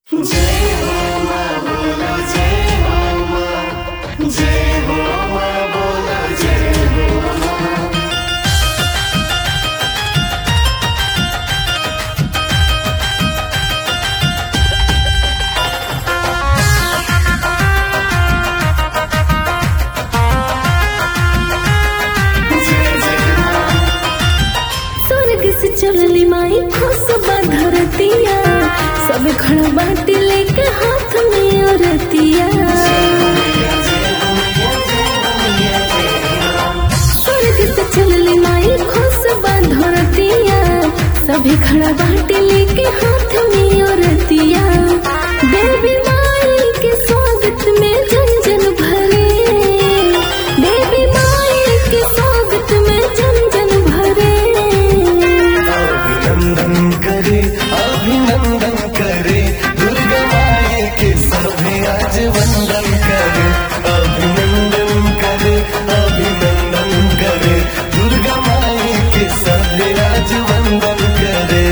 जय हो मां बोलो जय हो मां, जय हो मां बोलो जय हो मां। स्वर्ग से चलली माई खुशबा धरतिया, सब खड़ा बाटी लेके हाथ में औरतिया। स्वर्ग से चलली माई खुशबा धरतिया, सभी खड़ा बाटी लेके हाथ में औरतिया। देवी माई के स्वागत में जन जन भरे, देवी माई के स्वागत में जन जन भरे। अभिनंदन करे अभिनंदन करे, दुर्गा माई के सभी आज वंदन करे। अभिनंदन करे अभिनंदन करे, दुर्गा माई के सभी आज वंदन करे।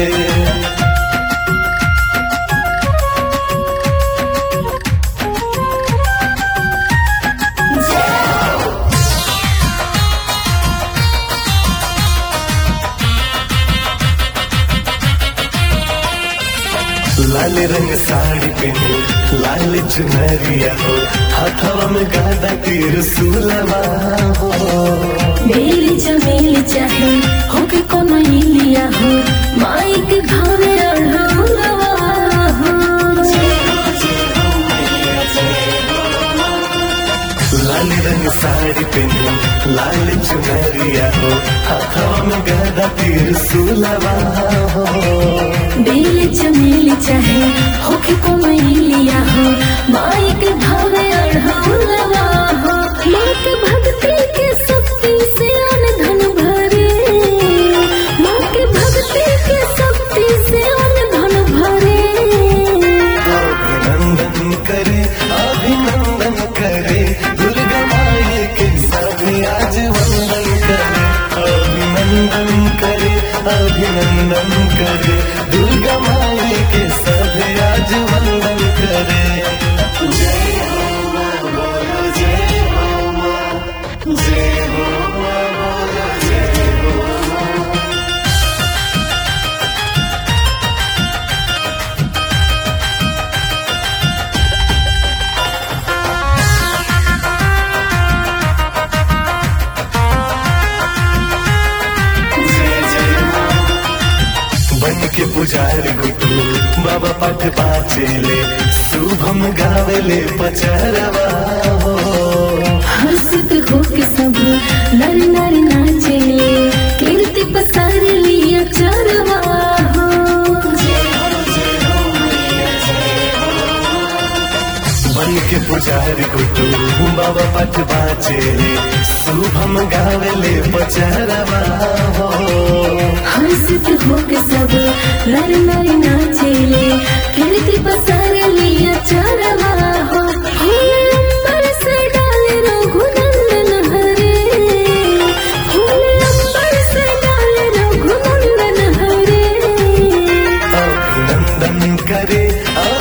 लाल रंग साड़ी पहने लाल चुनरिया हो, हाथवा में गादा तीर सुलवा हो। बेली चमेली चाहे होके कोनो इलिया हो, माई के घरे अढ़ौलवा हो। लाल रंग साड़ी पहने लाल चुनरिया हो, हाथवा में गादा तीर सुलवा हो। बेली चमेली चाहे होके कोनो इलिया हो, माई के घरे अढ़ौलवा हो। माँ के भक्ति के शक्ति से अन धन भरे, माँ के भक्ति के शक्ति से अन धन भरे। अभिनंदन करे अभिनंदन करे, दुर्गा माई के सभी आज वंदन करे। अभिनंदन करे अभिनंदन करे, दुर्गा माई के सभी आज वंदन करे। जय हो मां बोलो जय हो मां, जय हो मां बोलो जय हो मां। बन के पुजारी गुटू बाबा पाठ बाचेले, शुभम गावेले पचरवा हो। हर्षित होके सब नर नर नाचेले, कीर्ति पसार लिया चरवा हो। बन के पुजारी गुटू बाबा पाठ बाचेले, शुभम गावेले पचरवा हो। हर्षित होके सब नर नर नाचेले, कीर्ति पसार लिया चरवा हो। फूल अंबर से डाले रघुनंदन हरे, फूल अंबर से डाले रघुनंदन हरे। अभिनंदन करे